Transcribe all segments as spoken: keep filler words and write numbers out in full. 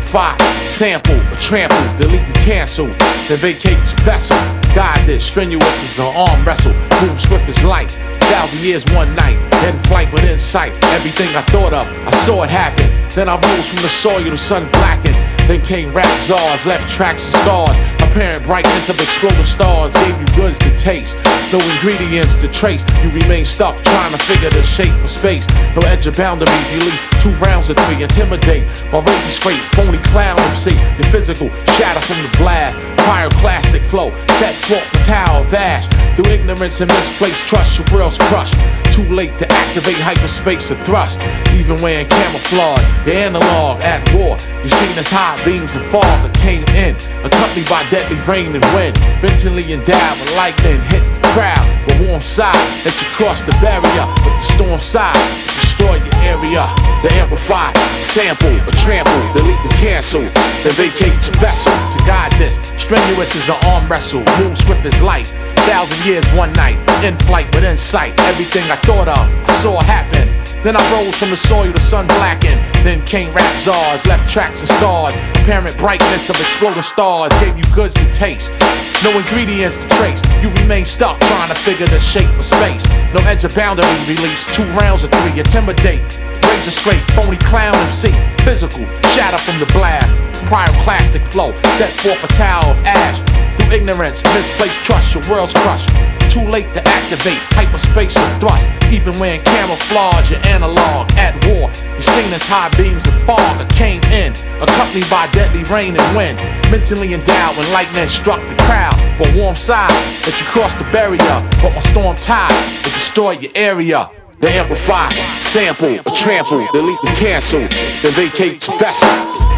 amplify, sample, or trample, delete and cancel, then vacate your vessel. God this, strenuous as an arm wrestle, move swift as light, thousand years one night, in flight with insight, everything I thought of, I saw it happen. Then I rose from the soil, the sun blackened. Then came rap czars, left tracks and scars. Apparent brightness of exploding stars gave you goods to taste, no ingredients to trace. You remain stuck trying to figure the shape of space. No edge of boundary, release two rounds of three. Intimidate, while rage is straight, phony clown M C. Your physical, shatter from the blast. Pyroclastic flow, set forth for Tower of Ash. Through ignorance and misplaced trust, your world's crushed. Too late to activate hyperspace or thrust. Even wearing camouflage, the analog at war. You seen as high beams and fog that came in, accompanied by deadly rain and wind. Mentally endowed with lightning hit the crowd. But warm side, let you cross the barrier. But the storm side, destroy your area. The amplify, sample, or trample, delete and cancel, then vacate your vessel. To guide this, strenuous as an arm wrestle, move swift as light, thousand years one night, in flight with insight. Everything I thought of, I saw happen. Then I rose from the soil, the sun blackened. Then came rap czars, left tracks and scars. Apparent brightness of exploding stars gave you goods to taste, no ingredients to trace. You remain stuck trying to figure the shape of space. No edge of boundary, release two rounds of three. Intimidate, razor straight, phony clown M C. Physical, shatter from the blast. Pyroclastic flow, set forth a Tower of Ash. Through ignorance, misplaced trust, your world's crushed. Too late to activate hyperspace or thrust. Even wearing camouflage, your analog at war. You seen as high beams of fog that came in, accompanied by deadly rain and wind. Mentally endowed when lightning struck the crowd. But warm side, that you crossed the barrier. But my storm tide will destroy your area. The amplify, sample, or trample, delete and cancel, then vacate your vessel.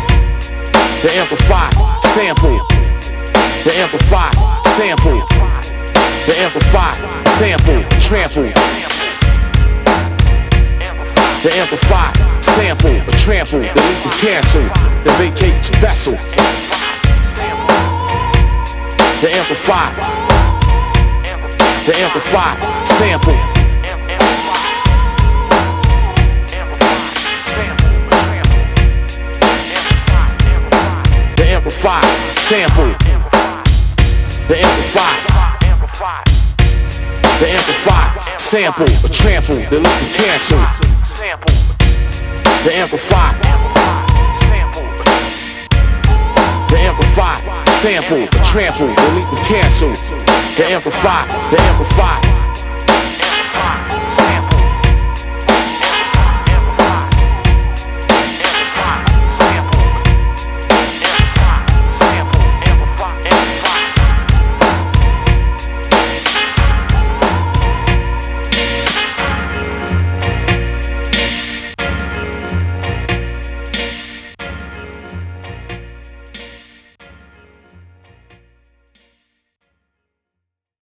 The amplify, sample. The amplify, sample. The amplify, sample, trample. The amplify, sample, or trample, delete and cancel, then vacate your vessel. The amplify, the amplify, sample. The amplify, sample. The amplify, the amplify, sample, or trample, delete and cancel. The amplify, the amplify, sample, or trample, delete and cancel. The amplify, the amplify.